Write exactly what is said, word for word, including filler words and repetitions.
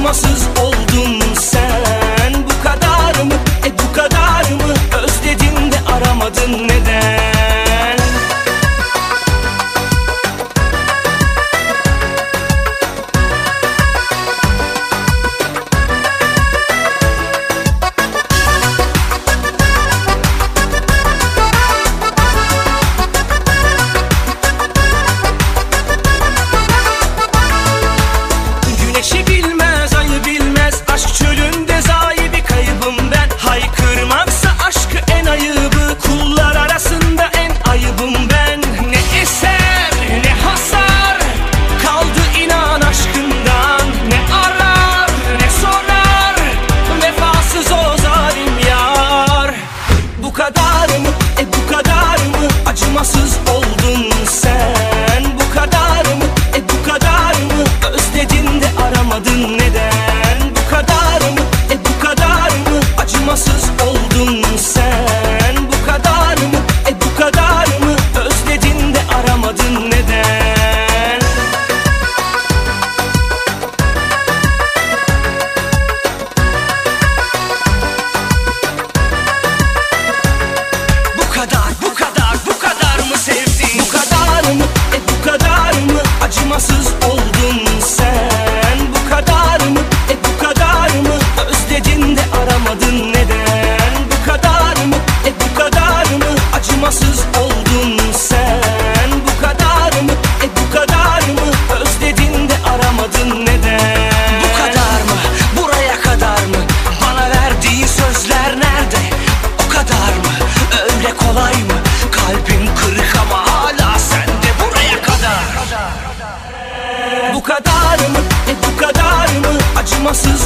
acımasız oldun sen. Bu kadar mı, e bu kadar mı? Özledin de aramadın neden? Acımasız oldun sen. Bu kadar mı, e bu kadar mı? Özledin de aramadın neden? Bu kadar mı, e bu kadar mı? Acımasız oldun sen. Bu kadar mı, e bu kadar mı? Özledin de aramadın neden? Bu kadar, bu kadar, bu kadar mı sevdin? Bu kadar mı, e bu kadar mı? Acımasız oldun sen. Bu kadar mı, e bu kadar mı? Özledin de aramadın neden? Bu kadar mı, e bu kadar mı? Acımasız oldun sen. Bu kadar mı, e bu kadar mı? Özledin de aramadın neden? Bu kadar mı, buraya kadar mı? Bana verdiğin sözler nerede? O kadar mı, öyle kolay mı? Kalbim kırık ama hala sende, buraya kadar. Bu kadar mı, e bu kadar mı? Acımasız